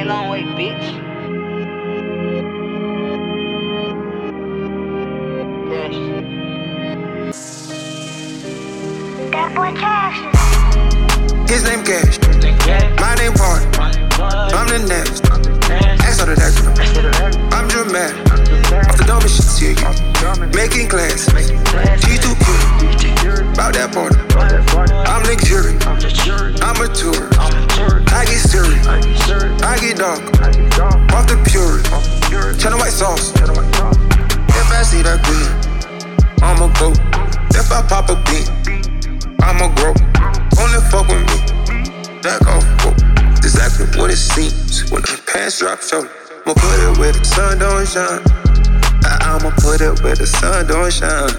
long way, bitch. That boy Cash. His name Cash, my name Party. I'm the next. Ask all of that. I'm dramatic. Off the dumbest shit, see you. Making class. She too cute. About that party. I'm luxurious. I'm a tourist. I get serious. I get dark. Off the purest. Channel white sauce. If I see that green, I'ma go. If I pop a bean, I'ma grow. Only fuck with me. Back off, whoa. Exactly what it seems when the pants drop shoulder. I'ma put it where the sun don't shine. I'ma put it where the sun don't shine.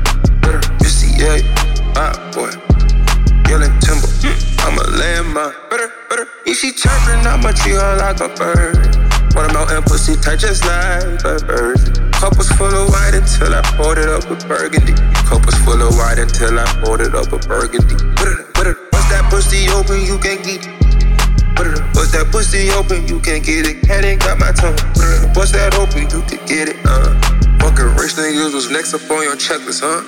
You see, yeah, boy. Yelling timber, I'm a landmine. If she chirping, I'ma treat her like a bird. Watermelon pussy tight just like a bird. Cup was full of white until I poured it up with burgundy. Cup was full of white until I poured it up with burgundy. Once that pussy open, you can't get it. Once that pussy open, you can't get it. Head ain't got my tongue. Once that open, you can get it. Fucking rich niggas was next up on your checklist, huh?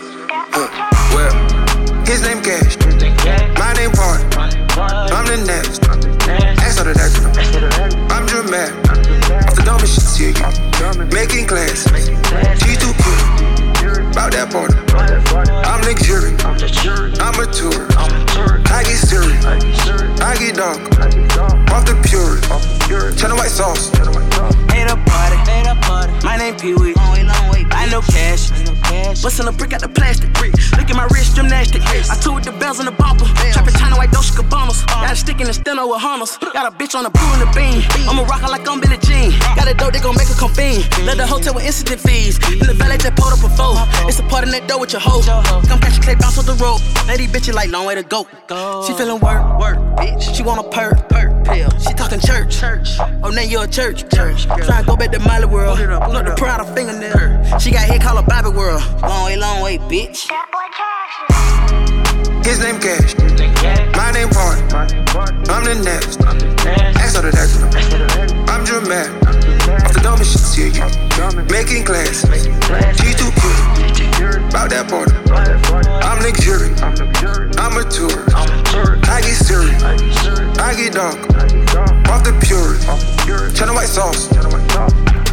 Well, his name Cash, my name Party. I'm the next. Ask all of that. I'm dramatic. Off the dumbest shit, see you. Making class. She too cute. About that party. I'm luxurious. I'm a tourist. I get serious. I get dark. Off the purest. Channel white sauce. Ain't a party. My name Pee-wee. I know Cash. Bustin' a brick out the plastic. Look at my wrist, gymnastic. I toured the bells and the bumper. Trappin' China white Dolce Gabbana's. Got a stick in the steno with Hummers. Got a bitch on the blue and the beam. I'm a rocker like I'm Billie Jean. Got a dope, they gon' make her convene. Left the hotel with incident fees. In the valet just pulled up a foe. It's a part in that door with your hoe. Come catch a clay bounce off the road. Lady bitchin' like long way to go. She feelin' work, bitch. She want a perk, pill. She talkin' church. Oh, now you a church. Tryin' go back to Miley World. Look the proud of fingernail. She got hit, call her Bobby World. Long way, bitch. That boy Cash. His name Cash, my name Party. I'm the next. Ask all of that. I'm dramatic. Off the dumbest shit, see you. Making class. She too cute. About that party. I'm luxurious. I'm a tourist. I get serious. I get dark. Off the purest. Channel white sauce.